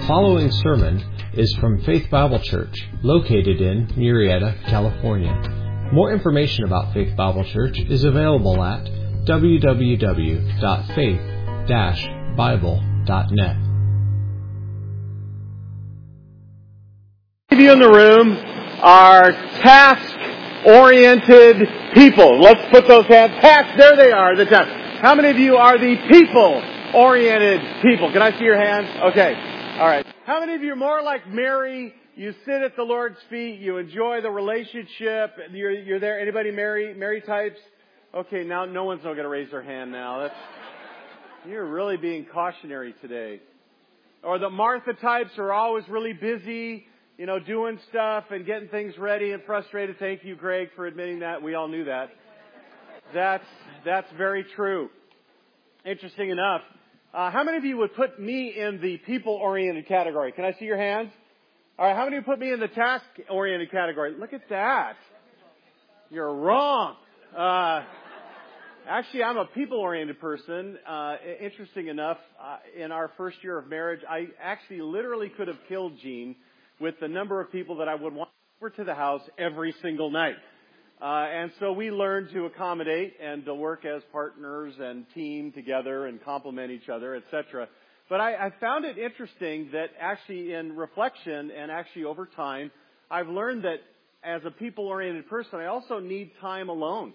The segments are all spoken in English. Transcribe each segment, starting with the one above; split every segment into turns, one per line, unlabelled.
following sermon is from Faith Bible Church, located in Murrieta, California. More information about Faith Bible Church is available at www.faith-bible.net.
Many of you in the room are task-oriented people. Let's put those hands. Task, there they are, the task. How many of you are the people-oriented people? Can I see your hands? Okay. All right. How many of you are more like Mary? You sit at the Lord's feet. You enjoy the relationship. You're there. Anybody Mary types? Okay, now no one's going to raise their hand now. You're really being cautionary today. Or the Martha types are always really busy, doing stuff and getting things ready and frustrated. Thank you, Greg, for admitting that. We all knew that. That's very true. Interesting enough. How many of you would put me in the people-oriented category? Can I see your hands? All right, how many of you put me in the task-oriented category? Look at that. You're wrong. Actually, I'm a people-oriented person. Interesting enough, in our first year of marriage, I actually literally could have killed Jean with the number of people that I would want over to the house every single night. And so we learned to accommodate and to work as partners and team together and complement each other, etc. But I found it interesting that actually in reflection and actually over time, I've learned that as a people-oriented person, I also need time alone.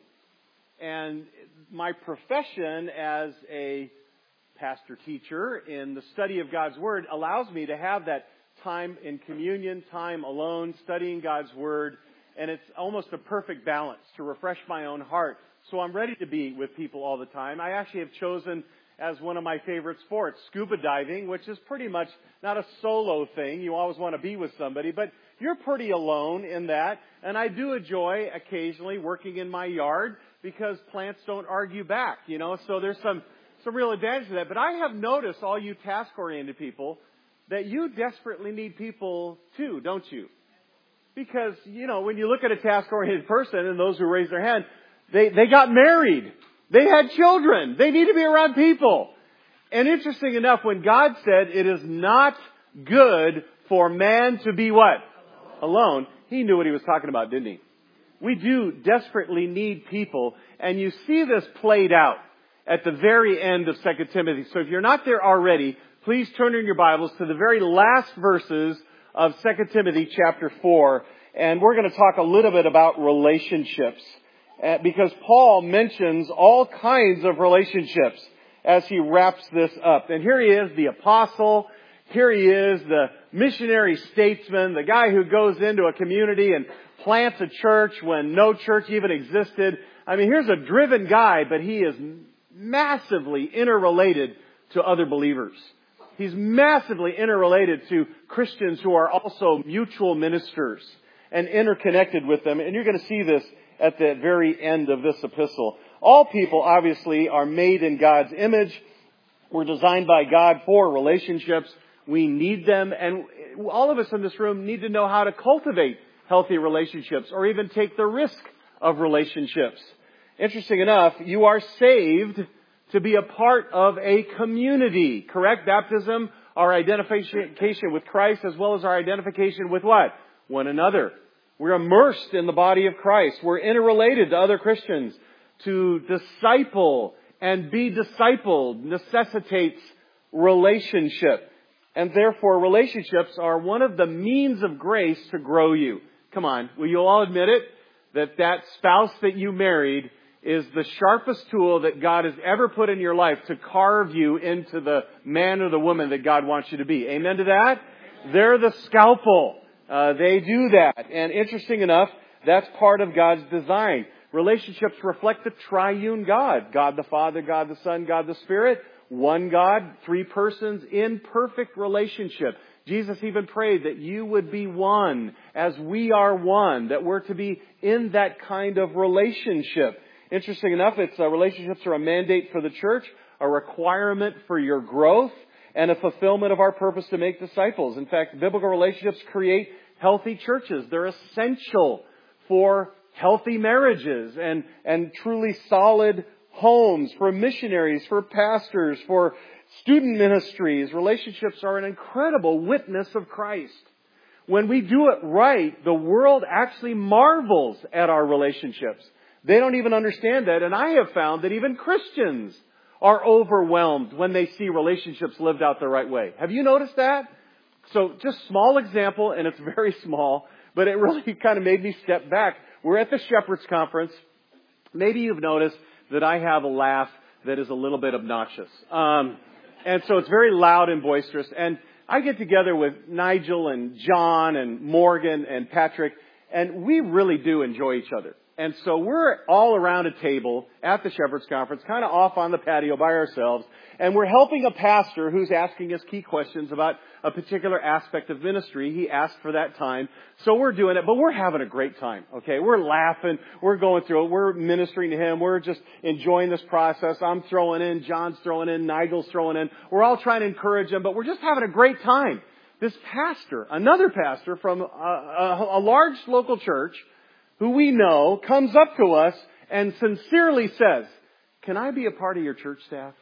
And my profession as a pastor-teacher in the study of God's Word allows me to have that time in communion, time alone, studying God's Word. And it's almost a perfect balance to refresh my own heart. So I'm ready to be with people all the time. I actually have chosen as one of my favorite sports, scuba diving, which is pretty much not a solo thing. You always want to be with somebody, but you're pretty alone in that. And I do enjoy occasionally working in my yard because plants don't argue back, so there's some real advantage to that. But I have noticed, all you task-oriented people, that you desperately need people too, don't you? Because, when you look at a task-oriented person and those who raise their hand, they got married. They had children. They need to be around people. And interesting enough, when God said it is not good for man to be what? Alone. He knew what he was talking about, didn't he? We do desperately need people. And you see this played out at the very end of 2 Timothy. So if you're not there already, please turn in your Bibles to the very last verses of 2 Timothy chapter 4, and we're going to talk a little bit about relationships, because Paul mentions all kinds of relationships as he wraps this up. And here he is, the apostle. Here he is, the missionary statesman, the guy who goes into a community and plants a church when no church even existed. I mean, here's a driven guy, but he is massively interrelated to other believers. He's massively interrelated to Christians who are also mutual ministers and interconnected with them. And you're going to see this at the very end of this epistle. All people, obviously, are made in God's image. We're designed by God for relationships. We need them. And all of us in this room need to know how to cultivate healthy relationships or even take the risk of relationships. Interesting enough, you are saved to be a part of a community, correct? Baptism, our identification with Christ, as well as our identification with what? One another. We're immersed in the body of Christ. We're interrelated to other Christians. To disciple and be discipled necessitates relationship. And therefore, relationships are one of the means of grace to grow you. Come on, will you all admit it? That spouse that you married is the sharpest tool that God has ever put in your life to carve you into the man or the woman that God wants you to be. Amen to that? They're the scalpel. They do that. And interesting enough, that's part of God's design. Relationships reflect the triune God. God the Father, God the Son, God the Spirit. One God, three persons in perfect relationship. Jesus even prayed that you would be one as we are one, that we're to be in that kind of relationship. Interesting enough, relationships are a mandate for the church, a requirement for your growth, and a fulfillment of our purpose to make disciples. In fact, biblical relationships create healthy churches. They're essential for healthy marriages and truly solid homes, for missionaries, for pastors, for Student ministries, relationships are an incredible witness of Christ. When we do it right, the world actually marvels at our relationships. They don't even understand that. And I have found that even Christians are overwhelmed when they see relationships lived out the right way. Have you noticed that? So just small example, and it's very small, but it really kind of made me step back. We're at the Shepherds Conference. Maybe you've noticed that I have a laugh that is a little bit obnoxious. And so it's very loud and boisterous. And I get together with Nigel and John and Morgan and Patrick, and we really do enjoy each other. And so we're all around a table at the Shepherds Conference, kind of off on the patio by ourselves, and we're helping a pastor who's asking us key questions about a particular aspect of ministry. He asked for that time. So we're doing it, but we're having a great time, okay? We're laughing. We're going through it. We're ministering to him. We're just enjoying this process. I'm throwing in. John's throwing in. Nigel's throwing in. We're all trying to encourage him, but we're just having a great time. This pastor, another pastor from a large local church, who we know, comes up to us and sincerely says, "Can I be a part of your church staff?"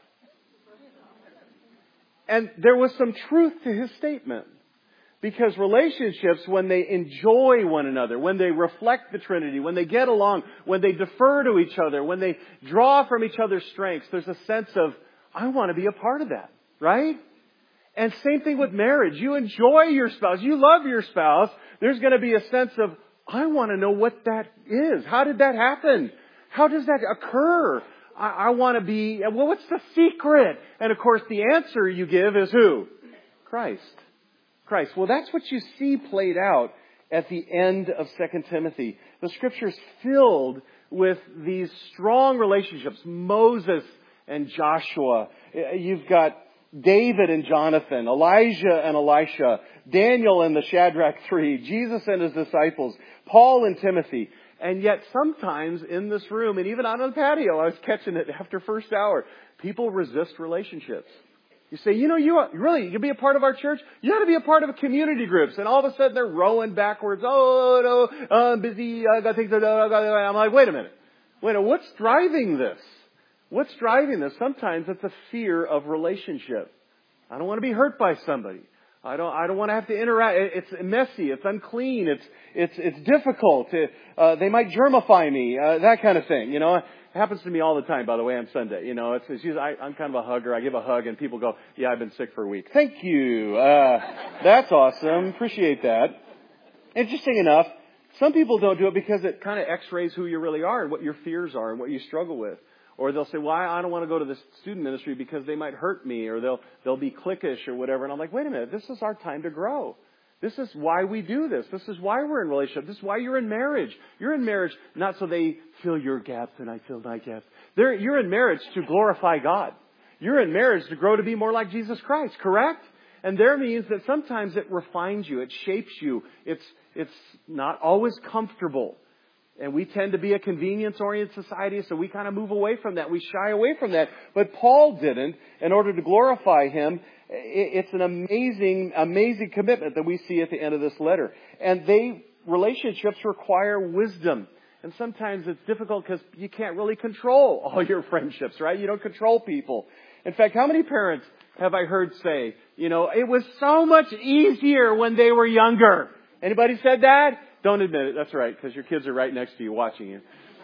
And there was some truth to his statement. Because relationships, when they enjoy one another, when they reflect the Trinity, when they get along, when they defer to each other, when they draw from each other's strengths, there's a sense of, I want to be a part of that, right? And same thing with marriage. You enjoy your spouse. You love your spouse. There's going to be a sense of, I want to know what that is. How did that happen? How does that occur? I want to be, well, what's the secret? And of course, the answer you give is who? Christ. Christ. Well, that's what you see played out at the end of 2 Timothy. The Scripture's filled with these strong relationships. Moses and Joshua. You've got David and Jonathan, Elijah and Elisha, Daniel and the Shadrach three, Jesus and his disciples, Paul and Timothy. And yet sometimes in this room, and even out on the patio, I was catching it after first hour, people resist relationships. You say, you can be a part of our church? You ought to be a part of community groups. And all of a sudden they're rowing backwards. Oh, no, I'm busy. I got things to do. I'm like, wait a minute. What's driving this? What's driving this? Sometimes it's a fear of relationship. I don't want to be hurt by somebody. I don't want to have to interact. It's messy. It's unclean. It's difficult. They might germify me. That kind of thing. It happens to me all the time, by the way, on Sunday. It's usually, I'm kind of a hugger. I give a hug and people go, yeah, I've been sick for a week. Thank you. That's awesome. Appreciate that. Interesting enough, some people don't do it because it kind of x-rays who you really are and what your fears are and what you struggle with. Or they'll say, well, I don't want to go to the student ministry because they might hurt me, or they'll be cliquish or whatever. And I'm like, wait a minute, this is our time to grow. This is why we do this. This is why we're in relationship. This is why you're in marriage. You're in marriage not so they fill your gaps and I fill my gaps. You're in marriage to glorify God. You're in marriage to grow to be more like Jesus Christ, correct? And there means that sometimes it refines you. It shapes you. It's not always comfortable. And we tend to be a convenience-oriented society, so we kind of move away from that. We shy away from that. But Paul didn't. In order to glorify him, it's an amazing, amazing commitment that we see at the end of this letter. And relationships require wisdom. And sometimes it's difficult because you can't really control all your friendships, right? You don't control people. In fact, how many parents have I heard say, it was so much easier when they were younger? Anybody said that? Don't admit it. That's right, because your kids are right next to you watching you.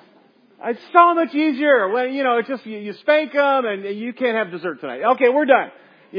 It's so much easier when, it's just you spank them and you can't have dessert tonight. Okay, we're done.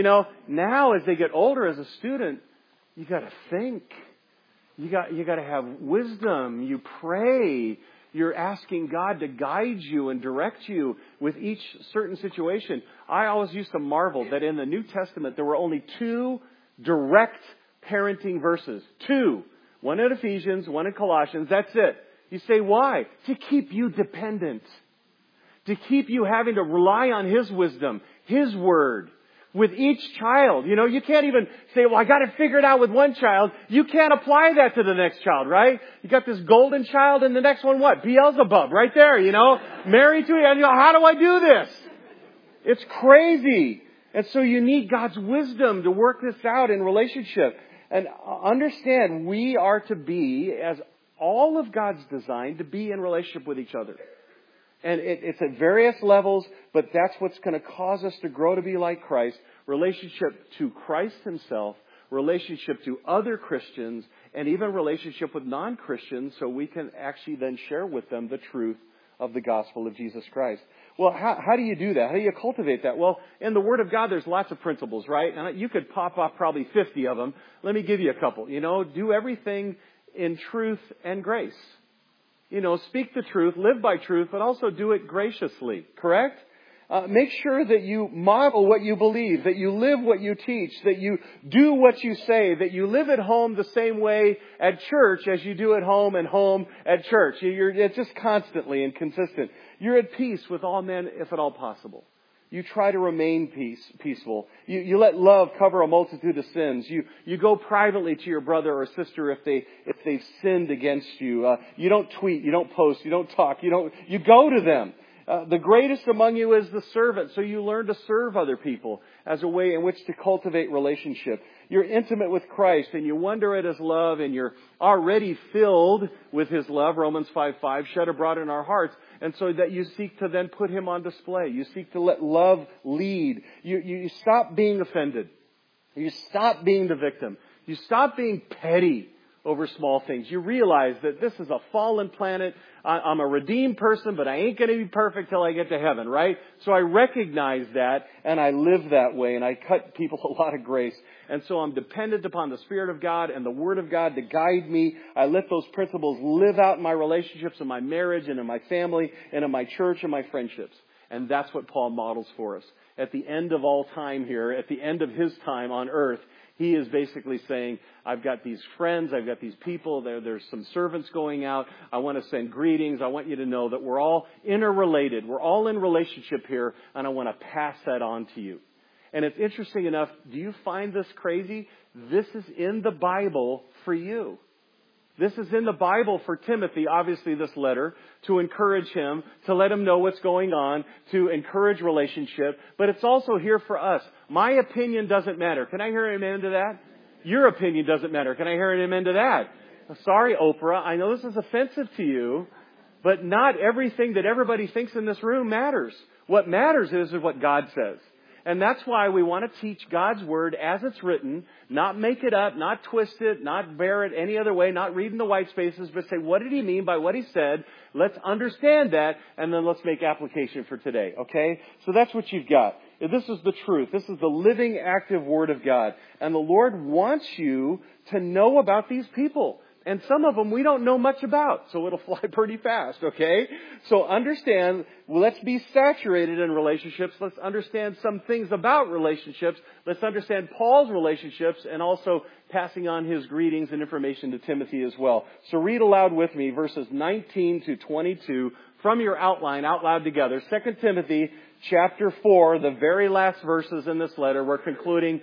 Now as they get older as a student, you got to think. You got to have wisdom. You pray. You're asking God to guide you and direct you with each certain situation. I always used to marvel that in the New Testament there were only 2 direct parenting verses. 2. One in Ephesians, one in Colossians. That's it. You say, why? To keep you dependent. To keep you having to rely on His wisdom, His word. With each child. You can't even say, well, I got to figure it out with one child. You can't apply that to the next child, right? You got this golden child and the next one what? Beelzebub, right there, married to you. And how do I do this? It's crazy. And so you need God's wisdom to work this out in relationship. And understand, we are to be, as all of God's designed, to be in relationship with each other. And it's at various levels, but that's what's going to cause us to grow to be like Christ. Relationship to Christ himself, relationship to other Christians, and even relationship with non-Christians, so we can actually then share with them the truth of the gospel of Jesus Christ. Well, how do you do that? How do you cultivate that? Well, in the Word of God, there's lots of principles, right? And you could pop off probably 50 of them. Let me give you a couple. Do everything in truth and grace. Speak the truth, live by truth, but also do it graciously, correct? Make sure that you model what you believe, that you live what you teach, that you do what you say, that you live at home the same way at church as you do at home and home at church. It's just constantly and consistent. You're at peace with all men, if at all possible. You try to remain peaceful. You let love cover a multitude of sins. You go privately to your brother or sister if they've sinned against you. You don't tweet, you don't post, you don't talk, you go to them. The greatest among you is the servant, so you learn to serve other people as a way in which to cultivate relationship. You're intimate with Christ and you wonder at His love and you're already filled with His love, Romans 5:5, shed abroad in our hearts, and so that you seek to then put Him on display. You seek to let love lead. You stop being offended. You stop being the victim. You stop being petty over small things. You realize that this is a fallen planet. I'm a redeemed person, but I ain't going to be perfect till I get to heaven, right? So I recognize that, and I live that way, and I cut people a lot of grace. And so I'm dependent upon the Spirit of God and the Word of God to guide me. I let those principles live out in my relationships, in my marriage, and in my family, and in my church, and my friendships. And that's what Paul models for us. At the end of all time here, at the end of his time on earth, he is basically saying, I've got these friends, I've got these people, there's some servants going out, I want to send greetings, I want you to know that we're all interrelated, we're all in relationship here, and I want to pass that on to you. And it's interesting enough, do you find this crazy? This is in the Bible for you. This is in the Bible for Timothy, obviously this letter, to encourage him, to let him know what's going on, to encourage relationship. But it's also here for us. My opinion doesn't matter. Can I hear an amen to that? Your opinion doesn't matter. Can I hear an amen to that? Sorry, Oprah. I know this is offensive to you, but not everything that everybody thinks in this room matters. What matters is what God says. And that's why we want to teach God's Word as it's written, not make it up, not twist it, not bear it any other way, not read in the white spaces, but say, what did He mean by what He said? Let's understand that, and then let's make application for today, okay? So that's what you've got. This is the truth. This is the living, active Word of God. And the Lord wants you to know about these people. And some of them we don't know much about, so it'll fly pretty fast, okay? So understand, let's be saturated in relationships. Let's understand some things about relationships. Let's understand Paul's relationships and also passing on his greetings and information to Timothy as well. So read aloud with me verses 19 to 22 from your outline out loud together. 2 Timothy chapter 4, the very last verses in this letter. We're concluding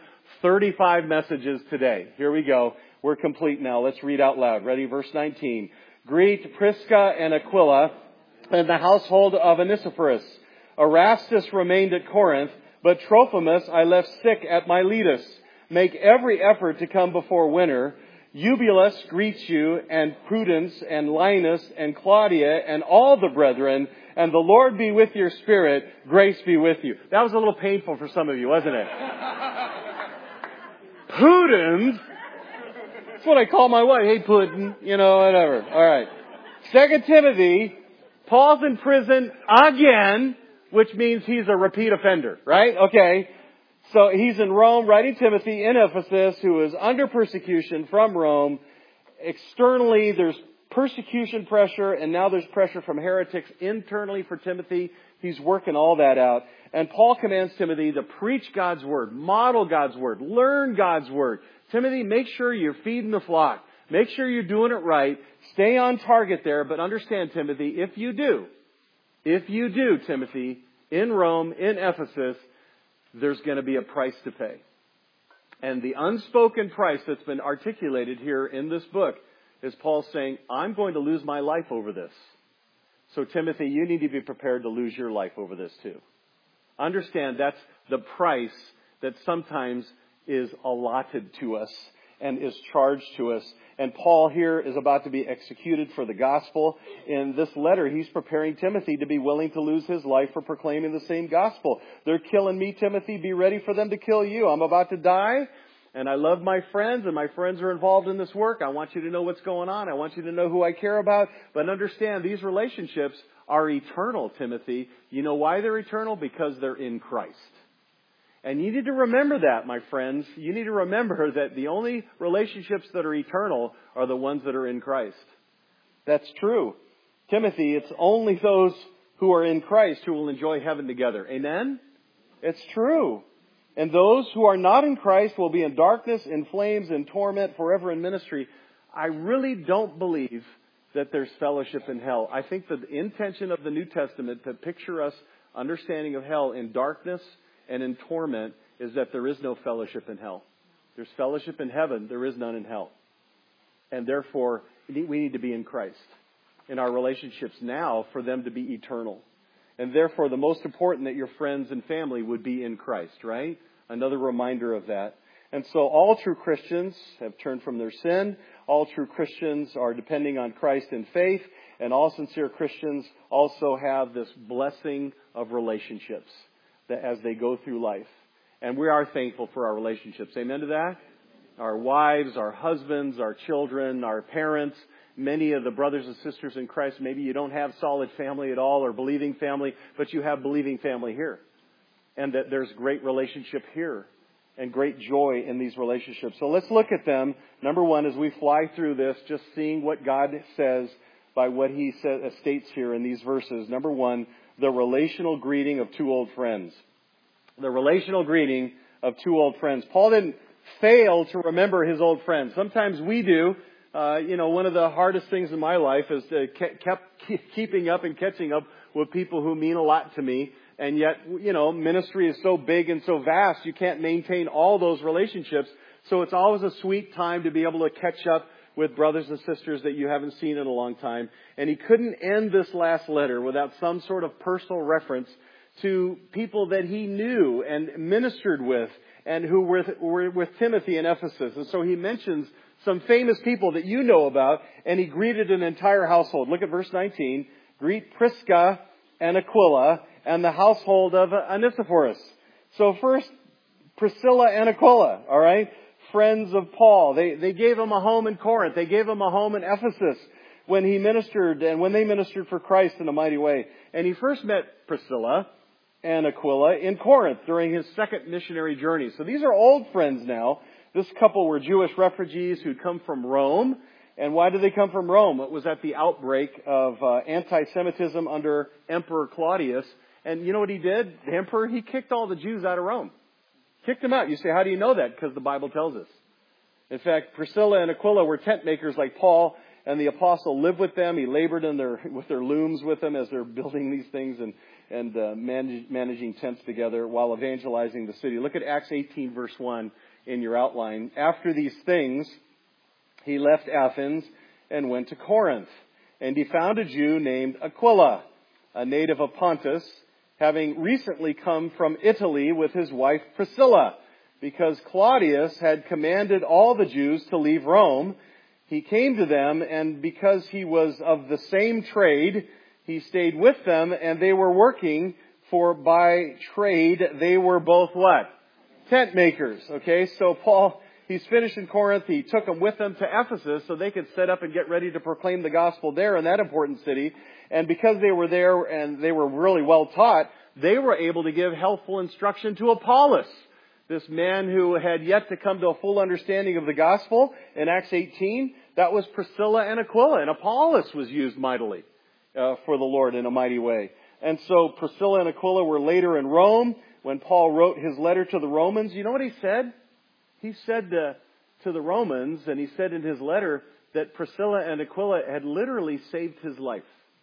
35 messages today. Here we go. We're complete now. Let's read out loud. Ready? Verse 19. Greet Prisca and Aquila and the household of Onesiphorus. Erastus remained at Corinth, but Trophimus I left sick at Miletus. Make every effort to come before winter. Eubulus greets you, and Prudence, and Linus, and Claudia, and all the brethren, and the Lord be with your spirit. Grace be with you. That was a little painful for some of you, wasn't it? Prudence? That's what I call my wife. Hey, Puddin', whatever. All right. 2 Timothy, Paul's in prison again, which means he's a repeat offender, right? Okay. So he's in Rome writing Timothy in Ephesus, who is under persecution from Rome. Externally, there's persecution pressure, and now there's pressure from heretics internally for Timothy. He's working all that out. And Paul commands Timothy to preach God's Word, model God's Word, learn God's Word. Timothy, make sure you're feeding the flock. Make sure you're doing it right. Stay on target there, but understand, Timothy, if you do, Timothy, in Rome, in Ephesus, there's going to be a price to pay. And the unspoken price that's been articulated here in this book is Paul saying, I'm going to lose my life over this. So Timothy, you need to be prepared to lose your life over this too. Understand that's the price that sometimes is allotted to us and is charged to us. And Paul here is about to be executed for the gospel. In this letter, he's preparing Timothy to be willing to lose his life for proclaiming the same gospel. They're killing me, Timothy. Be ready for them to kill you. I'm about to die. And I love my friends, and my friends are involved in this work. I want you to know what's going on. I want you to know who I care about. But understand, these relationships are eternal, Timothy. You know why they're eternal? Because they're in Christ. And you need to remember that, my friends. You need to remember that the only relationships that are eternal are the ones that are in Christ. That's true. Timothy, it's only those who are in Christ who will enjoy heaven together. Amen? It's true. And those who are not in Christ will be in darkness, in flames, in torment, forever in ministry. I really don't believe that there's fellowship in hell. I think the intention of the New Testament to picture us understanding of hell in darkness and in torment is that there is no fellowship in hell. There's fellowship in heaven. There is none in hell. And therefore, we need to be in Christ in our relationships now for them to be eternal. And therefore, the most important that your friends and family would be in Christ, right? Another reminder of that. And so all true Christians have turned from their sin. All true Christians are depending on Christ in faith. And all sincere Christians also have this blessing of relationships that as they go through life. And we are thankful for our relationships. Amen to that? Our wives, our husbands, our children, our parents, many of the brothers and sisters in Christ, maybe you don't have solid family at all or believing family, but you have believing family here. And that there's great relationship here and great joy in these relationships. So let's look at them. Number one, as we fly through this, just seeing what God says by what He states here in these verses. Number one, the relational greeting of two old friends. The relational greeting of two old friends. Paul didn't fail to remember his old friends. Sometimes we do. One of the hardest things in my life is to keeping up and catching up with people who mean a lot to me. And yet, ministry is so big and so vast, you can't maintain all those relationships. So it's always a sweet time to be able to catch up with brothers and sisters that you haven't seen in a long time. And he couldn't end this last letter without some sort of personal reference to people that he knew and ministered with and who were with Timothy in Ephesus. And so he mentions some famous people that you know about, and he greeted an entire household. Look at verse 19. Greet Prisca and Aquila and the household of Onesiphorus. So first, Priscilla and Aquila, all right? Friends of Paul. They gave him a home in Corinth. They gave him a home in Ephesus when he ministered and when they ministered for Christ in a mighty way. And he first met Priscilla and Aquila in Corinth during his second missionary journey. So these are old friends now. This couple were Jewish refugees who'd come from Rome. And why did they come from Rome? It was at the outbreak of anti-Semitism under Emperor Claudius. And you know what he did? The emperor, he kicked all the Jews out of Rome. Kicked them out. You say, how do you know that? Because the Bible tells us. In fact, Priscilla and Aquila were tent makers like Paul, and the apostle lived with them. He labored with their looms with them as they're building these things and managing tents together while evangelizing the city. Look at Acts 18, verse 1 in your outline. After these things, he left Athens and went to Corinth. And he found a Jew named Aquila, a native of Pontus, having recently come from Italy with his wife Priscilla, because Claudius had commanded all the Jews to leave Rome. He came to them, and because he was of the same trade, he stayed with them, and they were working, for by trade they were both what? Tent makers. Okay, so Paul, he's finished in Corinth. He took them with him to Ephesus so they could set up and get ready to proclaim the gospel there in that important city. And because they were there and they were really well taught, they were able to give helpful instruction to Apollos, this man who had yet to come to a full understanding of the gospel. In Acts 18, that was Priscilla and Aquila. And Apollos was used mightily for the Lord in a mighty way. And so Priscilla and Aquila were later in Rome when Paul wrote his letter to the Romans. You know what he said? He said to the Romans, and he said in his letter, that Priscilla and Aquila had literally saved his life.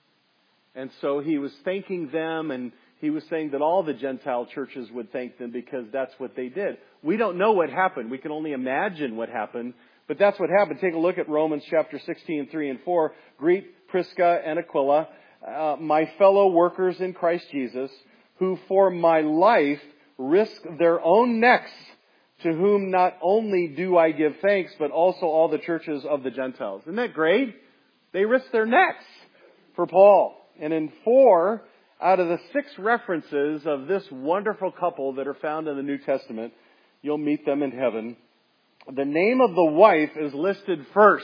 And so he was thanking them, and he was saying that all the Gentile churches would thank them because that's what they did. We don't know what happened. We can only imagine what happened. But that's what happened. Take a look at Romans chapter 16, 3 and 4. Greet Prisca and Aquila, my fellow workers in Christ Jesus, who for my life risked their own necks to whom not only do I give thanks, but also all the churches of the Gentiles. Isn't that great? They risked their necks for Paul. And in 4 out of the 6 references of this wonderful couple that are found in the New Testament, you'll meet them in heaven. The name of the wife is listed first.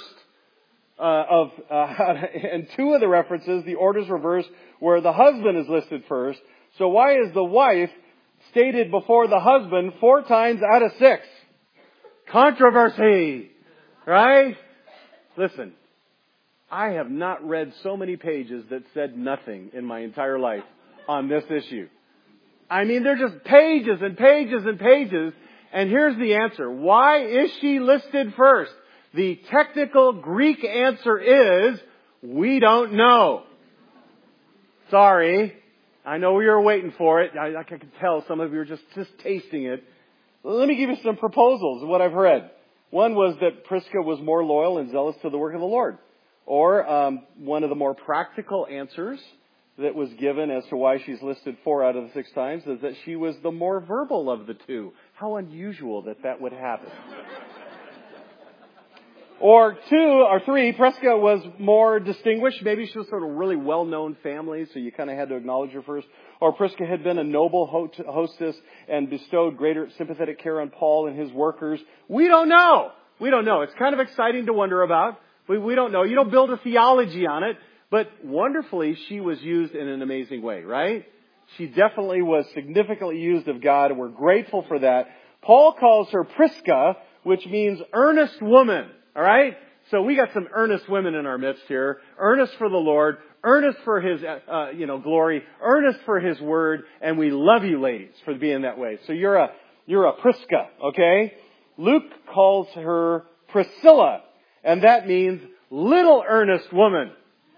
And 2 of the references, the order's reversed, where the husband is listed first. So why is the wife stated before the husband 4 times out of 6? Controversy! Right? Listen, I have not read so many pages that said nothing in my entire life on this issue. I mean, they're just pages and pages and pages. And here's the answer. Why is she listed first? The technical Greek answer is, we don't know. Sorry. I know you were waiting for it. I can tell some of you are just tasting it. Let me give you some proposals of what I've read. One was that Prisca was more loyal and zealous to the work of the Lord. Or one of the more practical answers that was given as to why she's listed 4 out of the 6 times is that she was the more verbal of the 2. How unusual that would happen. Or 2 or 3, Prisca was more distinguished. Maybe she was sort of really well-known family, so you kind of had to acknowledge her first. Or Prisca had been a noble hostess and bestowed greater sympathetic care on Paul and his workers. We don't know. We don't know. It's kind of exciting to wonder about. We don't know. You don't build a theology on it. But wonderfully, she was used in an amazing way, right? She definitely was significantly used of God, and we're grateful for that. Paul calls her Prisca, which means earnest woman. All right? So we got some earnest women in our midst here. Earnest for the Lord. Earnest for His, glory. Earnest for His word. And we love you, ladies, for being that way. So you're a Prisca, okay? Luke calls her Priscilla. And that means little earnest woman.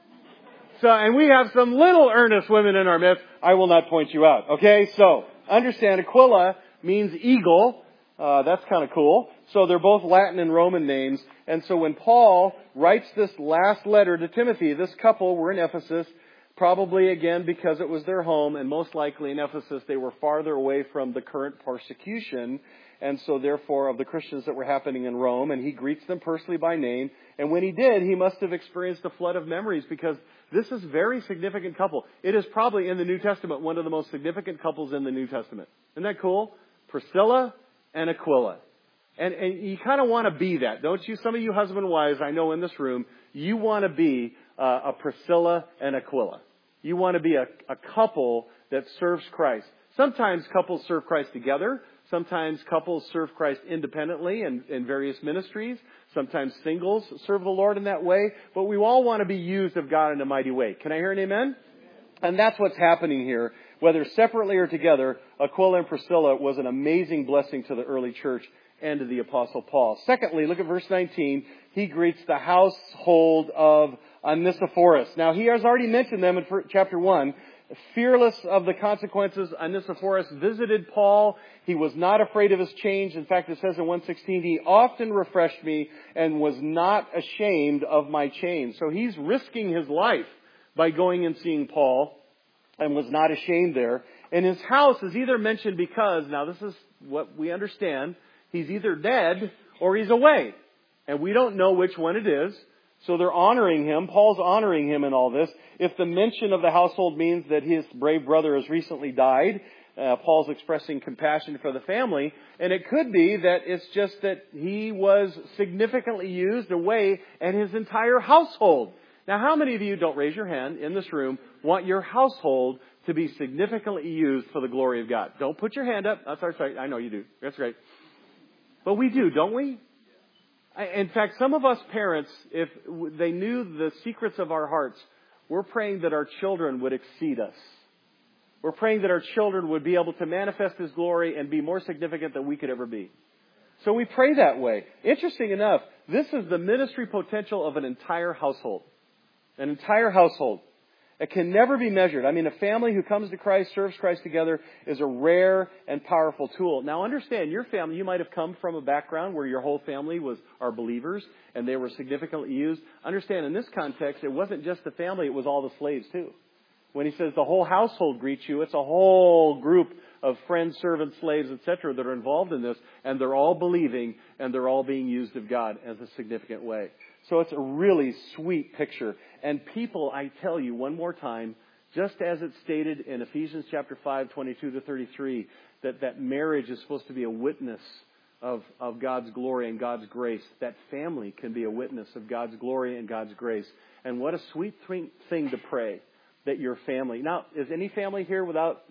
So, and we have some little earnest women in our midst. I will not point you out, okay? So, understand Aquila means eagle. That's kind of cool. So they're both Latin and Roman names. And so when Paul writes this last letter to Timothy, this couple were in Ephesus, probably again because it was their home, and most likely in Ephesus they were farther away from the current persecution, and so therefore of the Christians that were happening in Rome, and he greets them personally by name. And when he did, he must have experienced a flood of memories, because this is a very significant couple. It is probably in the New Testament one of the most significant couples in the New Testament. Isn't that cool? Priscilla and Aquila. And you kind of want to be that, don't you? Some of you husband and wives, I know in this room, you want to be a Priscilla and Aquila. You want to be a couple that serves Christ. Sometimes couples serve Christ together. Sometimes couples serve Christ independently in various ministries. Sometimes singles serve the Lord in that way. But we all want to be used of God in a mighty way. Can I hear an amen? And that's what's happening here. Whether separately or together, Aquila and Priscilla was an amazing blessing to the early church and to the Apostle Paul. Secondly, look at verse 19. He greets the household of Onesiphorus. Now, he has already mentioned them in chapter 1. Fearless of the consequences, Onesiphorus visited Paul. He was not afraid of his change. In fact, it says in 1:16, he often refreshed me and was not ashamed of my chains. So he's risking his life by going and seeing Paul and was not ashamed there. And his house is either mentioned because, now this is what we understand, he's either dead or he's away. And we don't know which one it is. So they're honoring him. Paul's honoring him in all this. If the mention of the household means that his brave brother has recently died, Paul's expressing compassion for the family. And it could be that it's just that he was significantly used away and his entire household. Now, how many of you, don't raise your hand in this room, want your household to be significantly used for the glory of God? Don't put your hand up. That's all right. I know you do. That's great. But we do, don't we? In fact, some of us parents, if they knew the secrets of our hearts, we're praying that our children would exceed us. We're praying that our children would be able to manifest His glory and be more significant than we could ever be. So we pray that way. Interesting enough, this is the ministry potential of an entire household. An entire household. It can never be measured. I mean, a family who comes to Christ, serves Christ together, is a rare and powerful tool. Now, understand, your family, you might have come from a background where your whole family are believers and they were significantly used. Understand, in this context, it wasn't just the family, it was all the slaves too. When he says the whole household greets you, it's a whole group of friends, servants, slaves, etc. that are involved in this, and they're all believing, and they're all being used of God as a significant way. So it's a really sweet picture. And people, I tell you one more time, just as it's stated in Ephesians chapter 5, 22 to 33, that marriage is supposed to be a witness of God's glory and God's grace. That family can be a witness of God's glory and God's grace. And what a sweet thing to pray that your family. Now, is any family here without,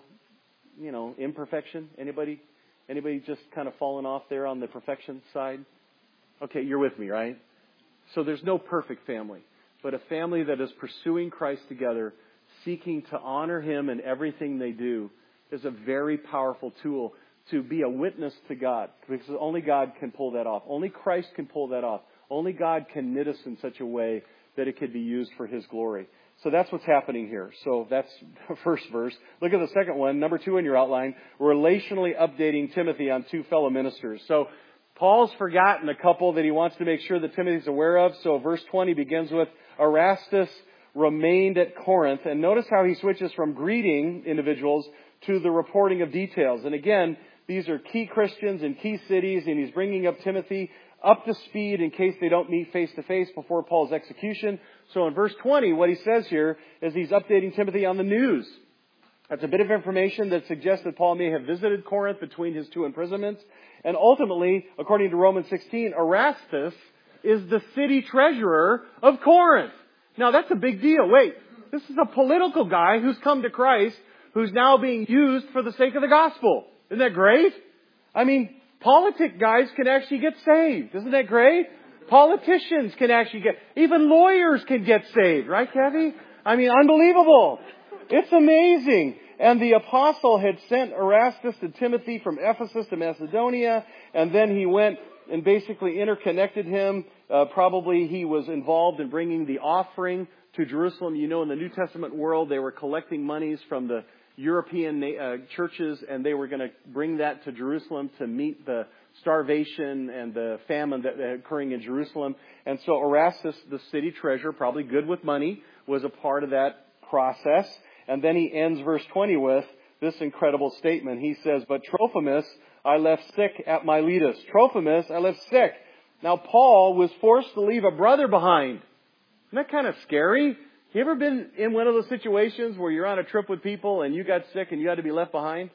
imperfection? Anybody just kind of fallen off there on the perfection side? Okay, you're with me, right? So there's no perfect family, but a family that is pursuing Christ together, seeking to honor Him in everything they do, is a very powerful tool to be a witness to God, because only God can pull that off. Only Christ can pull that off. Only God can knit us in such a way that it could be used for His glory. So that's what's happening here. So that's the first verse. Look at the second one, number 2 in your outline. Relationally updating Timothy on 2 fellow ministers. So Paul's forgotten a couple that he wants to make sure that Timothy's aware of. So verse 20 begins with, Erastus remained at Corinth. And notice how he switches from greeting individuals to the reporting of details. And again, these are key Christians in key cities, and he's bringing up Timothy up to speed in case they don't meet face to face before Paul's execution. So in verse 20, what he says here is he's updating Timothy on the news. That's a bit of information that suggests that Paul may have visited Corinth between his 2 imprisonments. And ultimately, according to Romans 16, Erastus is the city treasurer of Corinth. Now that's a big deal. Wait, this is a political guy who's come to Christ, who's now being used for the sake of the gospel. Isn't that great? I mean, politic guys can actually get saved. Isn't that great? Politicians can actually even lawyers can get saved. Right, Kathy? I mean, unbelievable. It's amazing. And the apostle had sent Erastus to Timothy from Ephesus to Macedonia. And then he went and basically interconnected him. Probably he was involved in bringing the offering to Jerusalem. You know, in the New Testament world, they were collecting monies from the European churches, and they were going to bring that to Jerusalem to meet the starvation and the famine that occurring in Jerusalem. And so Erastus, the city treasurer, probably good with money, was a part of that process. And then he ends verse 20 with this incredible statement. He says, but Trophimus I left sick at Miletus. Trophimus I left sick. Now Paul was forced to leave a brother behind. Isn't that kind of scary? You ever been in one of those situations where you're on a trip with people and you got sick and you had to be left behind?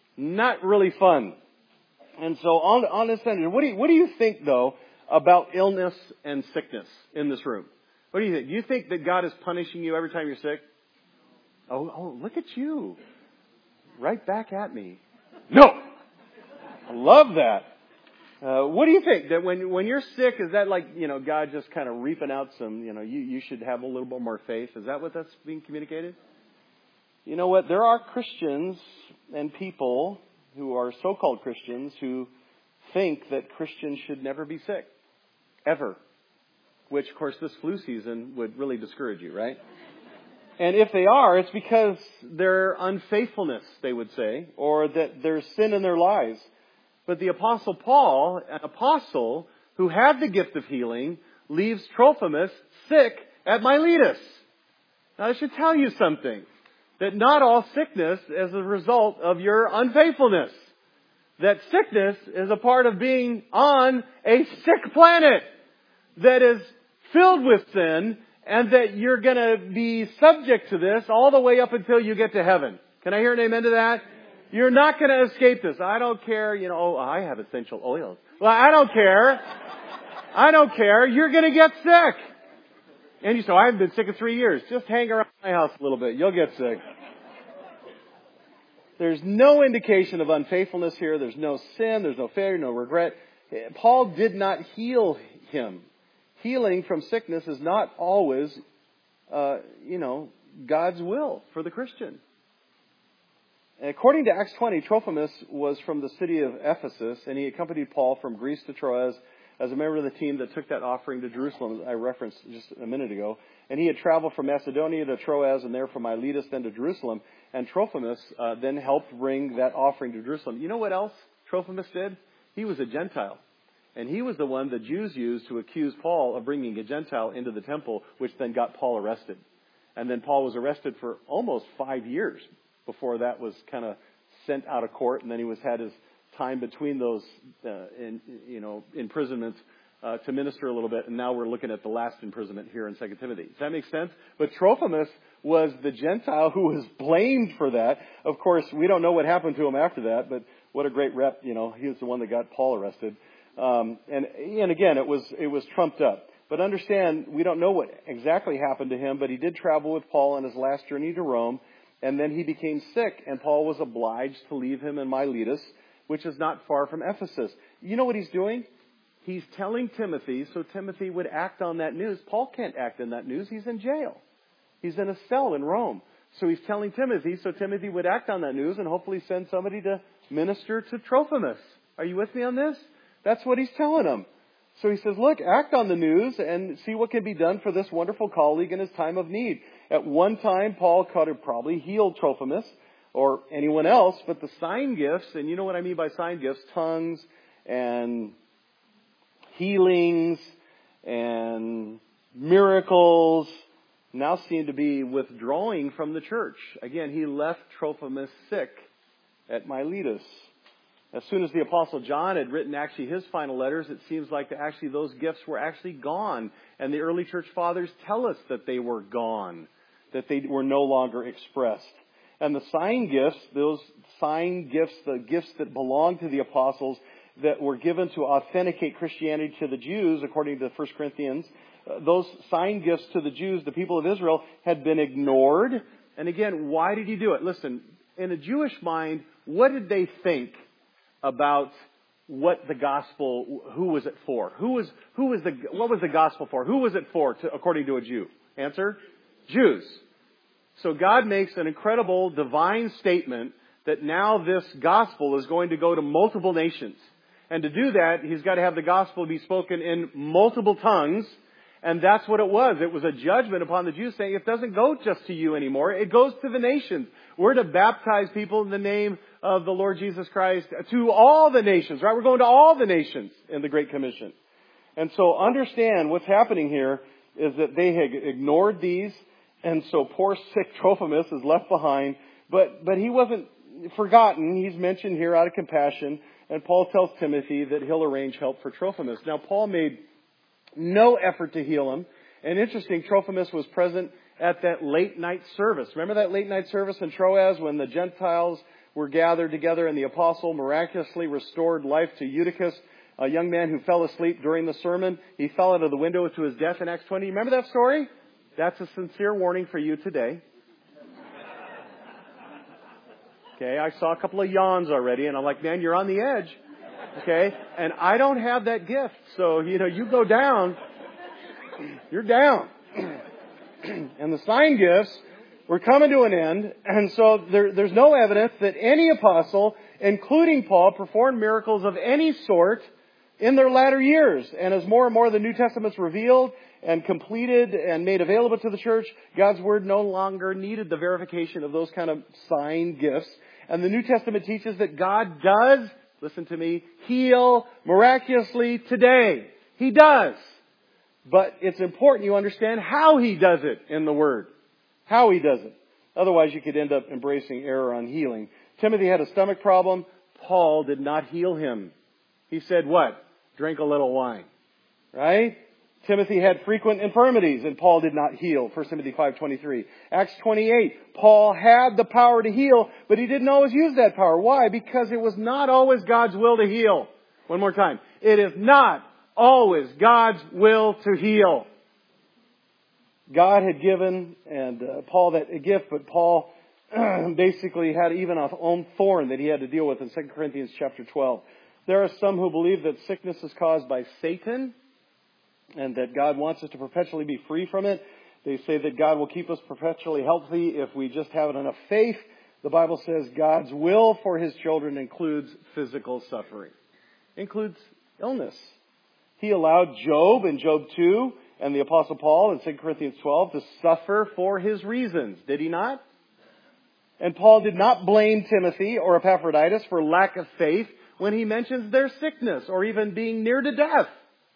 Not really fun. And so on this end, what do you think, though, about illness and sickness in this room? What do you think? Do you think that God is punishing you every time you're sick? Oh, look at you. Right back at me. No! I love that. What do you think? That when you're sick, is that like, God just kind of reaping out some, you should have a little bit more faith? Is that what that's being communicated? You know what? There are Christians and people who are so-called Christians who think that Christians should never be sick. Ever. Which, of course, this flu season would really discourage you, right? And if they are, it's because their unfaithfulness, they would say, or that there's sin in their lives. But the Apostle Paul, an apostle who had the gift of healing, leaves Trophimus sick at Miletus. Now, I should tell you something. That not all sickness is a result of your unfaithfulness. That sickness is a part of being on a sick planet that is filled with sin, and that you're going to be subject to this all the way up until you get to heaven. Can I hear an amen to that? You're not going to escape this. I don't care, I have essential oils. Well, I don't care. I don't care. You're going to get sick. And you say, I haven't been sick in 3 years. Just hang around my house a little bit. You'll get sick. There's no indication of unfaithfulness here. There's no sin. There's no failure, no regret. Paul did not heal him. Healing from sickness is not always, God's will for the Christian. According to Acts 20, Trophimus was from the city of Ephesus, and he accompanied Paul from Greece to Troas as a member of the team that took that offering to Jerusalem, I referenced just a minute ago. And he had traveled from Macedonia to Troas, and there from Miletus then to Jerusalem. And Trophimus then helped bring that offering to Jerusalem. You know what else Trophimus did? He was a Gentile. And he was the one the Jews used to accuse Paul of bringing a Gentile into the temple, which then got Paul arrested. And then Paul was arrested for almost 5 years before that was kind of sent out of court, and then he had his time between those imprisonments to minister a little bit, and now we're looking at the last imprisonment here in 2 Timothy. Does that make sense? But Trophimus was the Gentile who was blamed for that. Of course, we don't know what happened to him after that, but what a great rep, he was the one that got Paul arrested. And again, it was trumped up. But understand, we don't know what exactly happened to him, but he did travel with Paul on his last journey to Rome, and then he became sick, and Paul was obliged to leave him in Miletus, which is not far from Ephesus. You know what he's doing? He's telling Timothy so Timothy would act on that news. Paul can't act on that news. He's in jail. He's in a cell in Rome. So he's telling Timothy so Timothy would act on that news and hopefully send somebody to minister to Trophimus. Are you with me on this? That's what he's telling him. So he says, look, act on the news and see what can be done for this wonderful colleague in his time of need. At one time, Paul could have probably healed Trophimus or anyone else, but the sign gifts, and you know what I mean by sign gifts, tongues and healings and miracles, now seem to be withdrawing from the church. Again, he left Trophimus sick at Miletus. As soon as the Apostle John had written actually his final letters, it seems like actually those gifts were actually gone. And the early church fathers tell us that they were gone, that they were no longer expressed. And the sign gifts, those sign gifts, the gifts that belong to the apostles that were given to authenticate Christianity to the Jews, according to 1 Corinthians, those sign gifts to the Jews, the people of Israel, had been ignored. And again, why did he do it? Listen, in a Jewish mind, what did they think about what the gospel, who was it for? What was the gospel for? Who was it for, according to a Jew? Answer? Jews. So God makes an incredible divine statement that now this gospel is going to go to multiple nations. And to do that, He's got to have the gospel be spoken in multiple tongues. And that's what it was. It was a judgment upon the Jews saying it doesn't go just to you anymore. It goes to the nations. We're to baptize people in the name of the Lord Jesus Christ to all the nations, right? We're going to all the nations in the Great Commission. And so understand what's happening here is that they had ignored these. And so poor sick Trophimus is left behind. But he wasn't forgotten. He's mentioned here out of compassion. And Paul tells Timothy that he'll arrange help for Trophimus. Now, Paul made no effort to heal him. And interesting, Trophimus was present at that late night service. Remember that late night service in Troas when the Gentiles were gathered together and the apostle miraculously restored life to Eutychus, a young man who fell asleep during the sermon. He fell out of the window to his death in Acts 20. Remember that story? That's a sincere warning for you today. Okay, I saw a couple of yawns already, and I'm like, man, you're on the edge. Okay, and I don't have that gift, so, you go down, you're down. And the sign gifts were coming to an end, and so there's no evidence that any apostle, including Paul, performed miracles of any sort in their latter years. And as more and more of the New Testament's revealed and completed and made available to the church, God's Word no longer needed the verification of those kind of sign gifts. And the New Testament teaches that God does, listen to me, heal miraculously today. He does. But it's important you understand how He does it in the Word. How He does it. Otherwise you could end up embracing error on healing. Timothy had a stomach problem. Paul did not heal him. He said what? Drink a little wine. Right? Timothy had frequent infirmities and Paul did not heal. 1 Timothy 5:23. Acts 28. Paul had the power to heal, but he didn't always use that power. Why? Because it was not always God's will to heal. One more time. It is not always God's will to heal. God had given Paul that gift, but Paul basically had even a own thorn that he had to deal with in 2 Corinthians chapter 12. There are some who believe that sickness is caused by Satan and that God wants us to perpetually be free from it. They say that God will keep us perpetually healthy if we just have enough faith. The Bible says God's will for His children includes physical suffering, includes illness. He allowed Job in Job 2 and the Apostle Paul in 2 Corinthians 12 to suffer for His reasons. Did he not? And Paul did not blame Timothy or Epaphroditus for lack of faith when he mentions their sickness or even being near to death.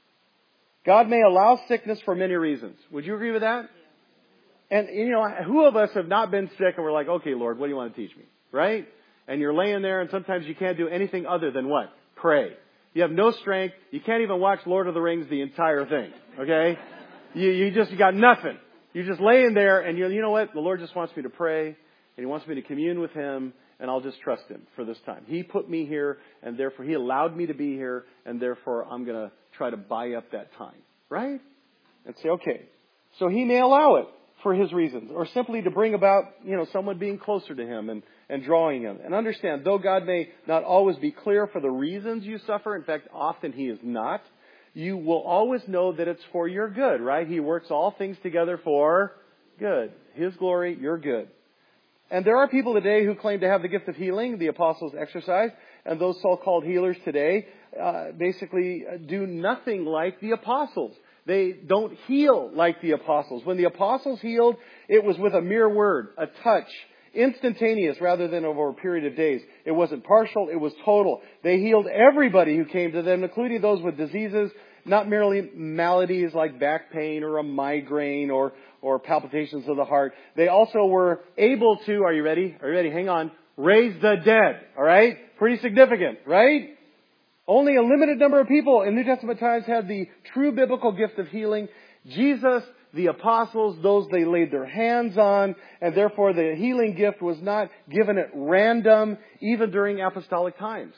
God may allow sickness for many reasons. Would you agree with that? And, who of us have not been sick and we're like, okay, Lord, what do you want to teach me? Right? and you're laying there, and sometimes you can't do anything other than what? Pray. You have no strength. You can't even watch Lord of the Rings, the entire thing. Okay? You got nothing. You're just laying there, and you know what? The Lord just wants me to pray, and He wants me to commune with Him, and I'll just trust Him for this time. He put me here, and therefore He allowed me to be here, and therefore I'm going to try to buy up that time. Right? And say, okay, so He may allow it for His reasons, or simply to bring about, someone being closer to Him and drawing Him. And understand, though God may not always be clear for the reasons you suffer, in fact, often He is not, you will always know that it's for your good, right? He works all things together for good. His glory, your good. And there are people today who claim to have the gift of healing, the apostles exercise, and those so-called healers today basically do nothing like the apostles. They don't heal like the apostles. When the apostles healed, it was with a mere word, a touch, instantaneous rather than over a period of days. It wasn't partial, it was total. They healed everybody who came to them, including those with diseases, not merely maladies like back pain or a migraine or palpitations of the heart. They also were able to, are you ready? Are you ready? Hang on. Raise the dead. All right? Pretty significant, right? Only a limited number of people in New Testament times had the true biblical gift of healing. Jesus, the apostles, those they laid their hands on, and therefore the healing gift was not given at random, even during apostolic times.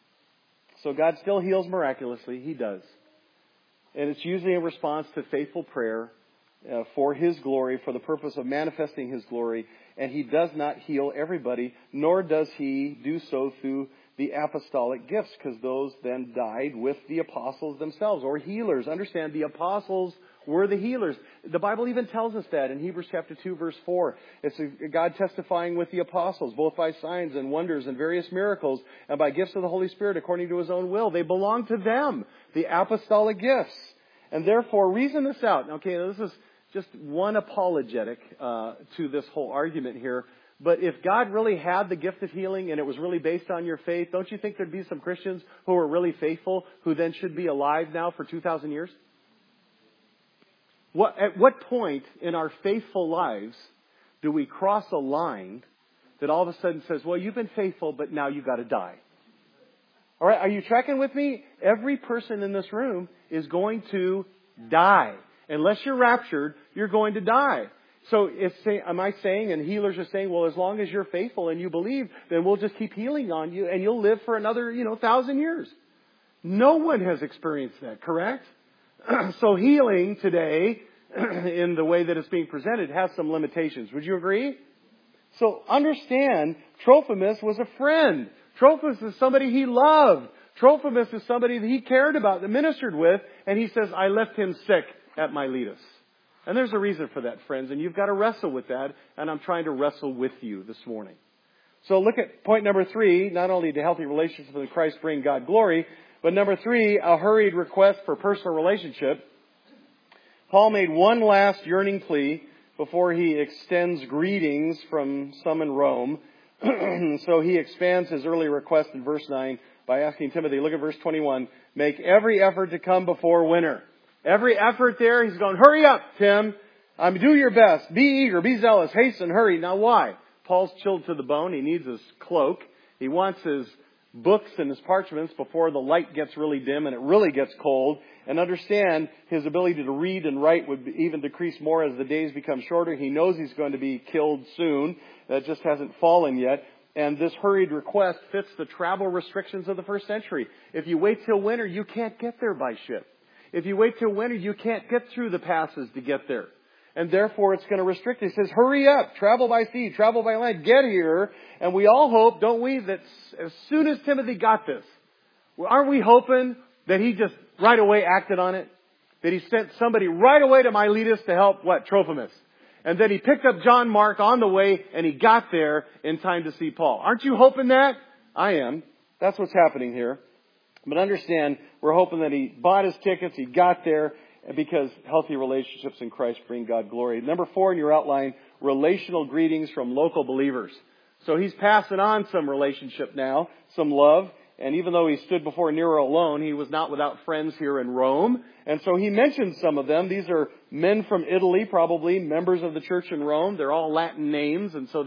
So God still heals miraculously. He does. And it's usually in response to faithful prayer for His glory, for the purpose of manifesting His glory. And He does not heal everybody, nor does He do so through the apostolic gifts, because those then died with the apostles themselves, or healers. Understand, the apostles were the healers. The Bible even tells us that in Hebrews chapter 2, verse 4. It's God testifying with the apostles, both by signs and wonders and various miracles, and by gifts of the Holy Spirit according to His own will. They belong to them, the apostolic gifts. And therefore, reason this out. Okay, this is just one apologetic to this whole argument here. But if God really had the gift of healing and it was really based on your faith, don't you think there'd be some Christians who are really faithful who then should be alive now for 2,000 years? At what point in our faithful lives do we cross a line that all of a sudden says, well, you've been faithful, but now you've got to die? All right, are you tracking with me? Every person in this room is going to die. Unless you're raptured, you're going to die. So am I saying, and healers are saying, well, as long as you're faithful and you believe, then we'll just keep healing on you and you'll live for another, 1,000 years. No one has experienced that, correct? So healing today, in the way that it's being presented, has some limitations. Would you agree? So understand, Trophimus was a friend. Trophimus is somebody he loved. Trophimus is somebody that he cared about, that ministered with, and he says, I left him sick at Miletus. And there's a reason for that, friends, and you've got to wrestle with that, and I'm trying to wrestle with you this morning. So look at point number 3, not only do healthy relationships with Christ bring God glory, but number 3, a hurried request for personal relationship. Paul made one last yearning plea before he extends greetings from some in Rome. So he expands his early request in verse 9 by asking Timothy, look at verse 21, make every effort to come before winter. Every effort there, he's going, hurry up, Tim. Do your best. Be eager. Be zealous. Hasten. Hurry. Now why? Paul's chilled to the bone. He needs his cloak. He wants his books and his parchments before the light gets really dim and it really gets cold. And understand his ability to read and write would even decrease more as the days become shorter. He knows he's going to be killed soon. That just hasn't fallen yet. And this hurried request fits the travel restrictions of the first century. If you wait till winter, you can't get there by ship. If you wait till winter, you can't get through the passes to get there. And therefore, it's going to restrict it. It says, hurry up, travel by sea, travel by land, get here. And we all hope, don't we, that as soon as Timothy got this, aren't we hoping that he just right away acted on it? That he sent somebody right away to Miletus to help, Trophimus. And then he picked up John Mark on the way and he got there in time to see Paul. Aren't you hoping that? I am. That's what's happening here. But understand, we're hoping that he bought his tickets, he got there, because healthy relationships in Christ bring God glory. Number 4 in your outline, relational greetings from local believers. So he's passing on some relationship now, some love. And even though he stood before Nero alone, he was not without friends here in Rome. And so he mentions some of them. These are men from Italy, probably members of the church in Rome. They're all Latin names, and so they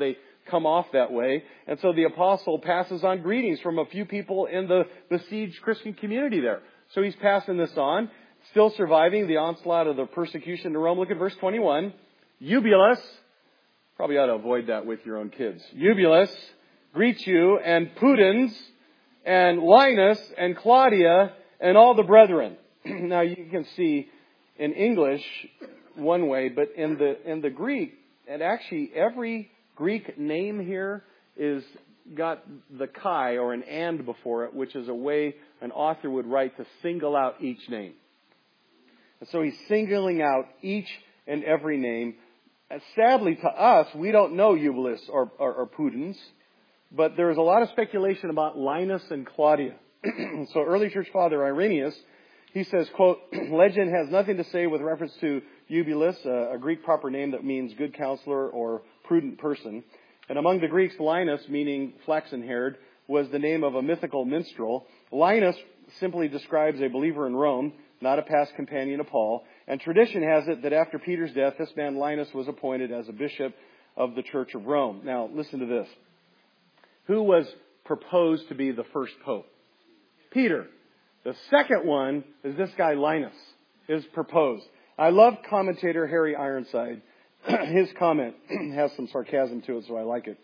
come off that way. And so the apostle passes on greetings from a few people in the besieged Christian community there. So he's passing this on, still surviving the onslaught of the persecution in Rome. Look at verse 21. Eubulus, probably ought to avoid that with your own kids. Eubulus greets you, and Pudens, and Linus, and Claudia, and all the brethren. Now you can see in English one way, but in the Greek, and actually every Greek name here is got the chi or an and before it, which is a way an author would write to single out each name. And so he's singling out each and every name. And sadly to us, we don't know Eubulus or Pudens, but there's a lot of speculation about Linus and Claudia. So early church father Irenaeus, he says, quote, legend has nothing to say with reference to Eubulus, a Greek proper name that means good counselor or prudent person. And among the Greeks, Linus, meaning flaxen-haired, was the name of a mythical minstrel. Linus simply describes a believer in Rome, not a past companion of Paul. And tradition has it that after Peter's death, this man Linus was appointed as a bishop of the Church of Rome. Now, listen to this. Who was proposed to be the first pope? Peter. The second one is this guy Linus, is proposed. I love commentator Harry Ironside. His comment has some sarcasm to it, so I like it.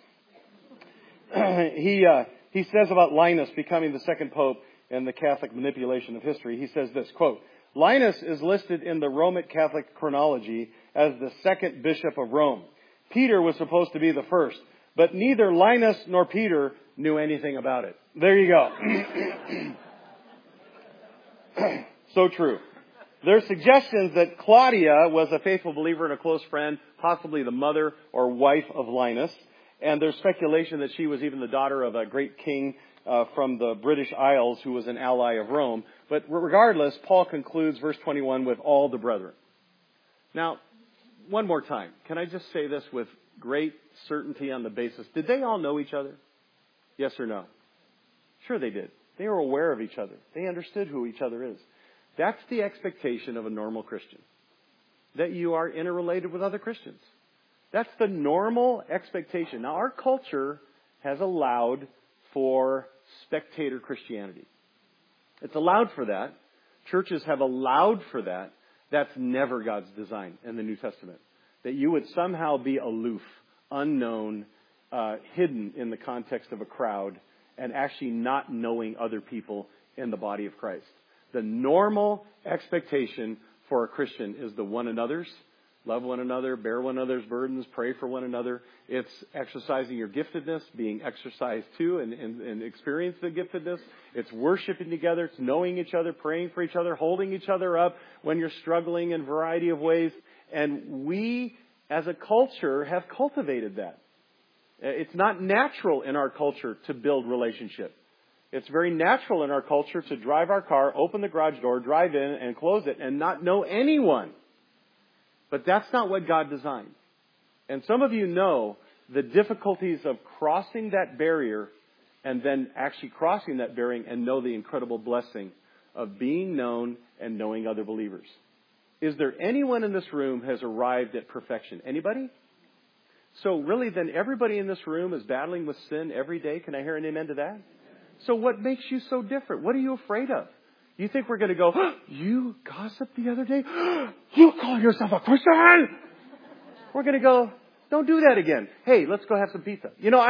He says about Linus becoming the second pope and the Catholic manipulation of history. He says this, quote, Linus is listed in the Roman Catholic chronology as the second bishop of Rome. Peter was supposed to be the first, but neither Linus nor Peter knew anything about it. There you go. So true. There are suggestions that Claudia was a faithful believer and a close friend, possibly the mother or wife of Linus. And there's speculation that she was even the daughter of a great king from the British Isles who was an ally of Rome. But regardless, Paul concludes verse 21 with all the brethren. Now, one more time. Can I just say this with great certainty on the basis? Did they all know each other? Yes or no? Sure they did. They were aware of each other. They understood who each other is. That's the expectation of a normal Christian. That you are interrelated with other Christians. That's the normal expectation. Now, our culture has allowed for spectator Christianity. It's allowed for that. Churches have allowed for that. That's never God's design in the New Testament. That you would somehow be aloof, unknown, hidden in the context of a crowd, and actually not knowing other people in the body of Christ. The normal expectation for a Christian is the one another's. Love one another, bear one another's burdens, pray for one another. It's exercising your giftedness, being exercised too, and experience the giftedness. It's worshiping together. It's knowing each other, praying for each other, holding each other up when you're struggling in a variety of ways. And we, as a culture, have cultivated that. It's not natural in our culture to build relationship. It's very natural in our culture to drive our car, open the garage door, drive in, and close it, and not know anyone. But that's not what God designed. And some of you know the difficulties of crossing that barrier and then actually crossing that barrier and know the incredible blessing of being known and knowing other believers. Is there anyone in this room has arrived at perfection? Anybody? So really then everybody in this room is battling with sin every day. Can I hear an amen to that? So what makes you so different? What are you afraid of? You think we're going to go, you gossiped the other day? You call yourself a Christian? We're going to go, don't do that again. Hey, let's go have some pizza.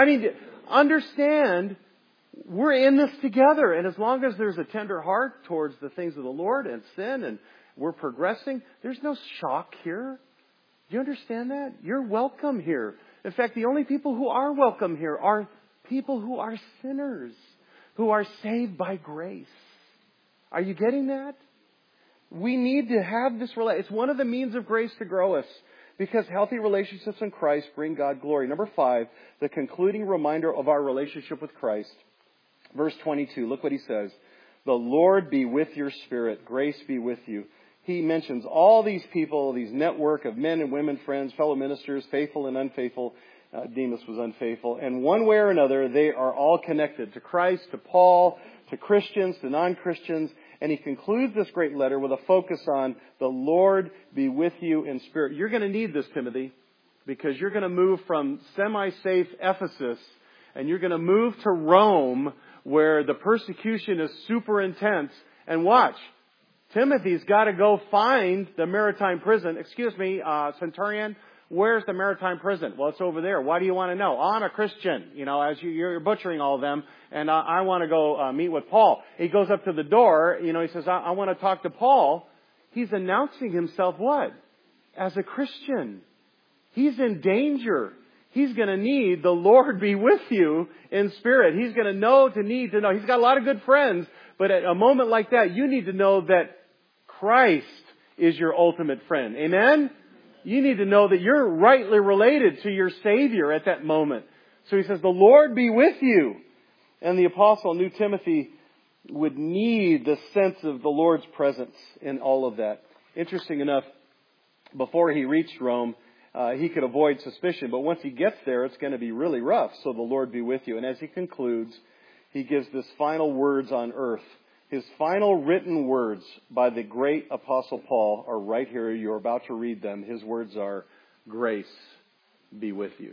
Understand, we're in this together. And as long as there's a tender heart towards the things of the Lord and sin and we're progressing, there's no shock here. Do you understand that? You're welcome here. In fact, the only people who are welcome here are people who are sinners, who are saved by grace. Are you getting that? We need to have this relationship. It's one of the means of grace to grow us because healthy relationships in Christ bring God glory. Number 5, the concluding reminder of our relationship with Christ. Verse 22, look what he says. The Lord be with your spirit. Grace be with you. He mentions all these people, these network of men and women, friends, fellow ministers, faithful and unfaithful. Demas was unfaithful. And one way or another, they are all connected to Christ, to Paul, to Christians, to non-Christians. And he concludes this great letter with a focus on the Lord be with you in spirit. You're going to need this, Timothy. because you're going to move from semi-safe Ephesus and you're going to move to Rome where the persecution is super intense. And watch, Timothy's got to go find the maritime prison. Excuse me, centurion, where's the maritime prison? Well, it's over there. Why do you want to know? Oh, I'm a Christian, as you're butchering all of them, and I want to go meet with Paul. He goes up to the door, he says, I want to talk to Paul. He's announcing himself what? As a Christian. He's in danger. He's going to need the Lord be with you in spirit. He's going to need to know. He's got a lot of good friends, but at a moment like that, you need to know that Christ is your ultimate friend. Amen? You need to know that you're rightly related to your Savior at that moment. So he says, the Lord be with you. And the apostle knew Timothy would need the sense of the Lord's presence in all of that. Interesting enough, before he reached Rome, he could avoid suspicion. But once he gets there, it's going to be really rough. So the Lord be with you. And as he concludes, he gives this final words on earth. His final written words by the great Apostle Paul are right here. You're about to read them. His words are, grace be with you.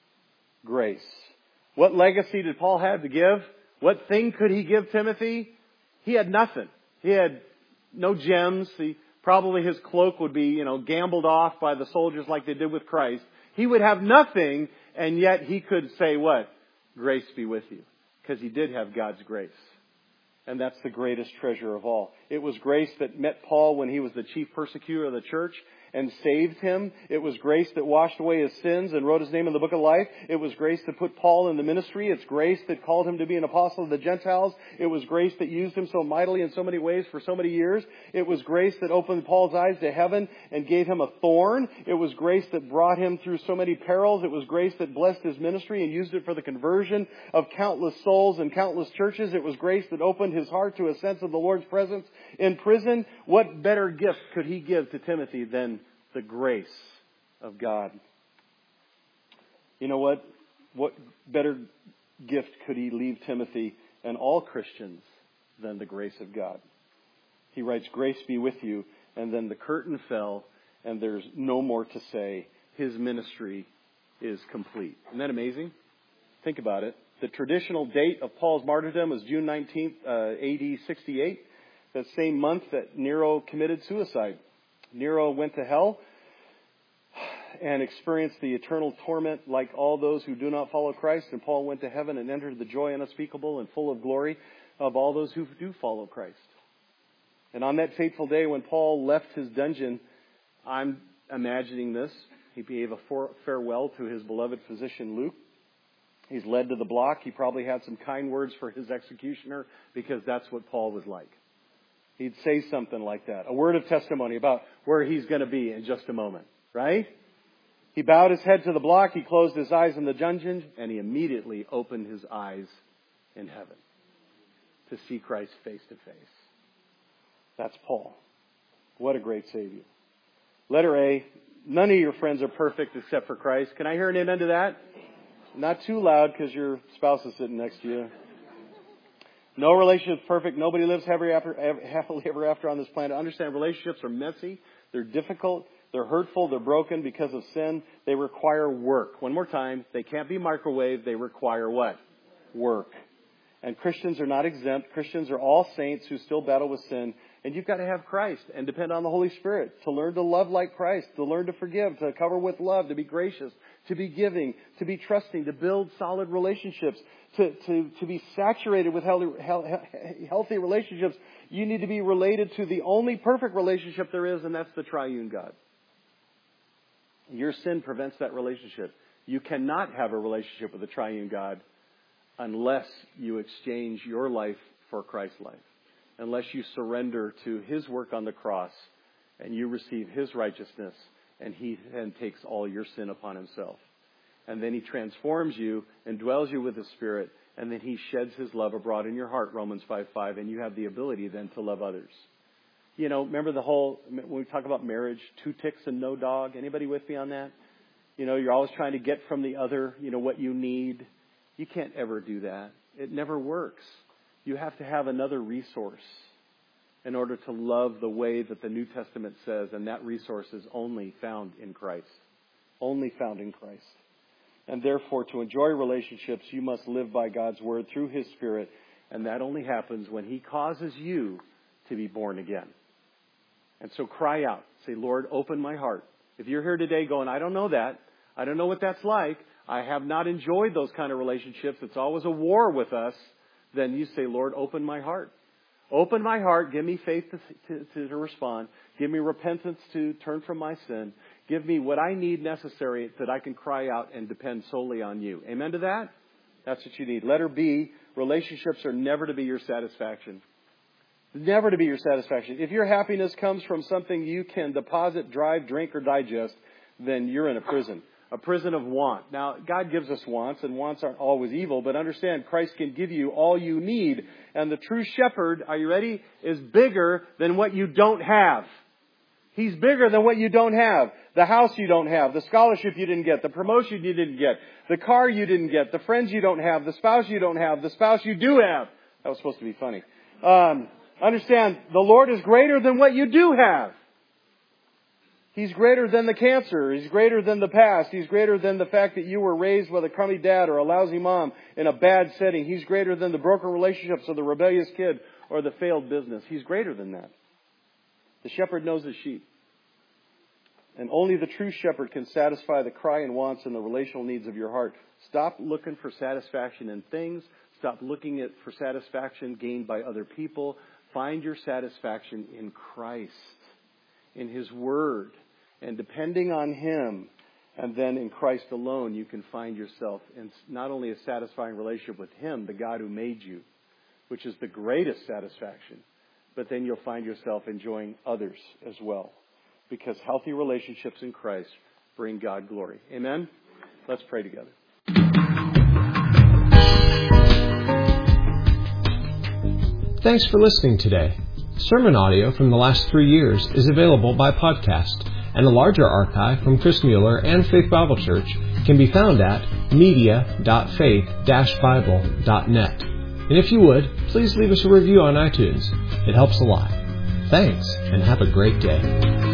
Grace. What legacy did Paul have to give? What thing could he give Timothy? He had nothing. He had no gems. Probably his cloak would be, gambled off by the soldiers like they did with Christ. He would have nothing, and yet he could say what? Grace be with you. Because he did have God's grace. And that's the greatest treasure of all. It was grace that met Paul when he was the chief persecutor of the church and saved him. It was grace that washed away his sins and wrote his name in the book of life. It was grace that put Paul in the ministry. It's grace that called him to be an apostle of the Gentiles. It was grace that used him so mightily in so many ways for so many years. It was grace that opened Paul's eyes to heaven and gave him a thorn. It was grace that brought him through so many perils. It was grace that blessed his ministry and used it for the conversion of countless souls and countless churches. It was grace that opened his heart to a sense of the Lord's presence in prison. What better gift could he give to Timothy than the grace of God? You know what? What better gift could he leave Timothy and all Christians than the grace of God? He writes, grace be with you. And then the curtain fell and there's no more to say. His ministry is complete. Isn't that amazing? Think about it. The traditional date of Paul's martyrdom was June 19th, AD 68. That same month that Nero committed suicide. Nero went to hell and experienced the eternal torment like all those who do not follow Christ. And Paul went to heaven and entered the joy unspeakable and full of glory of all those who do follow Christ. And on that fateful day when Paul left his dungeon, I'm imagining this. He gave a farewell to his beloved physician Luke. He's led to the block. He probably had some kind words for his executioner because that's what Paul was like. He'd say something like that. A word of testimony about where he's going to be in just a moment. Right? He bowed his head to the block. He closed his eyes in the dungeon. And he immediately opened his eyes in heaven to see Christ face to face. That's Paul. What a great Savior. Letter A. None of your friends are perfect except for Christ. Can I hear an amen to that? Not too loud because your spouse is sitting next to you. No relationship is perfect. Nobody lives happily ever after on this planet. Understand, relationships are messy. They're difficult. They're hurtful. They're broken because of sin. They require work. One more time. They can't be microwaved. They require what? Work. And Christians are not exempt. Christians are all saints who still battle with sin. And you've got to have Christ and depend on the Holy Spirit to learn to love like Christ, to learn to forgive, to cover with love, to be gracious, to be giving, to be trusting, to build solid relationships, to be saturated with healthy relationships. You need to be related to the only perfect relationship there is, and that's the triune God. Your sin prevents that relationship. You cannot have a relationship with the triune God unless you exchange your life for Christ's life. Unless you surrender to His work on the cross and you receive His righteousness and He then takes all your sin upon Himself. And then He transforms you and dwells you with His Spirit, and then He sheds His love abroad in your heart, Romans 5:5, and you have the ability then to love others. You know, remember when we talk about marriage, 2 ticks and no dog? Anybody with me on that? You know, you're always trying to get from the other, what you need. You can't ever do that. It never works. You have to have another resource in order to love the way that the New Testament says, and that resource is only found in Christ. only found in Christ. And therefore, to enjoy relationships, you must live by God's Word through His Spirit. And that only happens when He causes you to be born again. And so cry out. Say, Lord, open my heart. If you're here today going, I don't know that. I don't know what that's like. I have not enjoyed those kind of relationships. It's always a war with us. Then you say, Lord, open my heart. Open my heart. Give me faith to respond. Give me repentance to turn from my sin. Give me what I need necessary that I can cry out and depend solely on you. Amen to that? That's what you need. Letter B, relationships are never to be your satisfaction. Never to be your satisfaction. If your happiness comes from something you can deposit, drive, drink, or digest, then you're in a prison of want. Now, God gives us wants, and wants aren't always evil, but understand Christ can give you all you need. And the true shepherd, are you ready, is bigger than what you don't have. He's bigger than what you don't have. The house you don't have, the scholarship you didn't get, the promotion you didn't get, the car you didn't get, the friends you don't have, the spouse you don't have, the spouse you do have. That was supposed to be funny. Understand, the Lord is greater than what you do have. He's greater than the cancer. He's greater than the past. He's greater than the fact that you were raised with a crummy dad or a lousy mom in a bad setting. He's greater than the broken relationships or the rebellious kid or the failed business. He's greater than that. The shepherd knows his sheep. And only the true shepherd can satisfy the cry and wants and the relational needs of your heart. Stop looking for satisfaction in things. Stop looking for satisfaction gained by other people. Find your satisfaction in Christ, in His Word. And depending on Him, and then in Christ alone, you can find yourself in not only a satisfying relationship with Him, the God who made you, which is the greatest satisfaction, but then you'll find yourself enjoying others as well. Because healthy relationships in Christ bring God glory. Amen? Let's pray together.
Thanks for listening today. Sermon audio from the last 3 years is available by podcast, and a larger archive from Chris Mueller and Faith Bible Church can be found at media.faith-bible.net. And if you would, please leave us a review on iTunes. It helps a lot. Thanks, and have a great day.